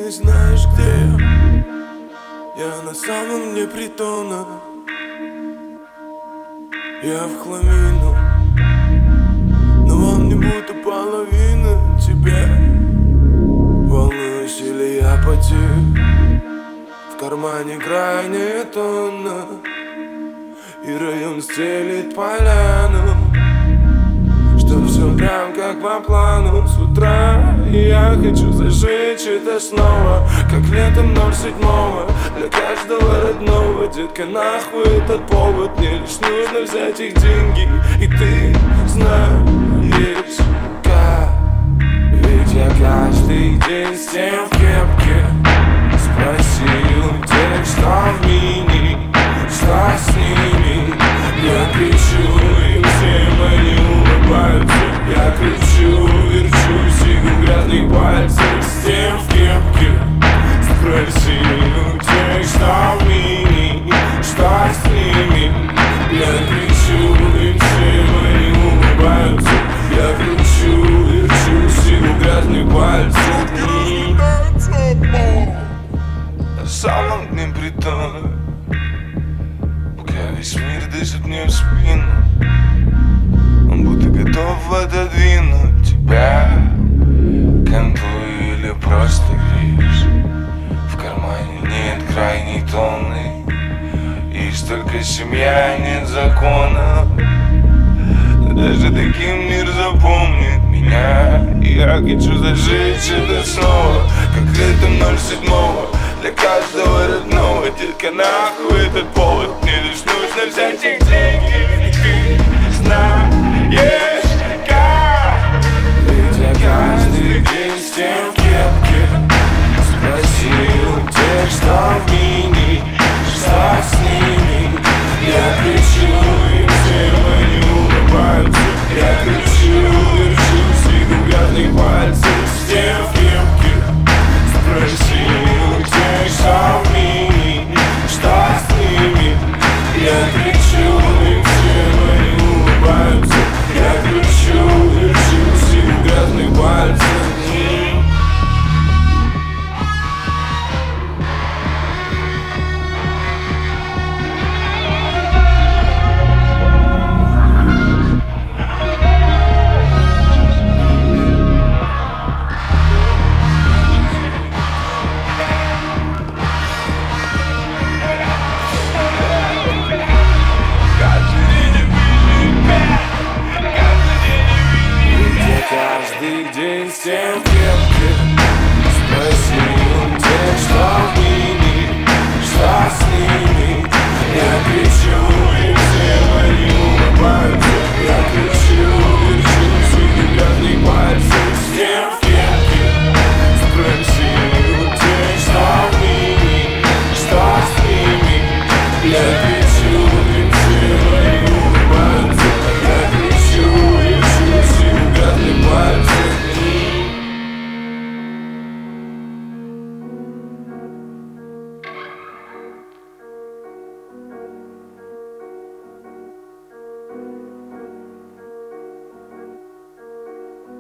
не знаешь, где я на самом дне притона. Я в хламину, но он не будто половина тебя. Волнуюсь или я потек, в кармане крайняя тонна, и район стелит поляну, чтоб все прям как по плану. С утра и я хочу зажечь это снова, как летом 07-го. Для каждого родного, детка, нахуй этот повод. Мне лишь нужно взять их деньги, и ты знаешь как. Ведь я каждый день с тем в кепке. Спроси у тех, что в мини, что с ними. Я кричу им всем, они улыбаются. Я кричу, верчу, сигу грязных пальцев. С тем в кепке. Спроси у тех, что в мини, что с ними. Я кричу им всем, они улыбаются. Я кричу, верчу, сигу грязных пальцев. На самом дне притона, пока весь мир дышит мне в спину, он будто готов отодвинуть тебя. Кантуй или просто греешь, в кармане нет крайней тонны, есть только семья, нет закона. Даже таким мир запомнит меня. И я хочу зажечь это снова, как летом 07-го. Для каждого родного, детка, нахуй этот повод. Мне лишь нужно взять их деньги, и ты знаешь.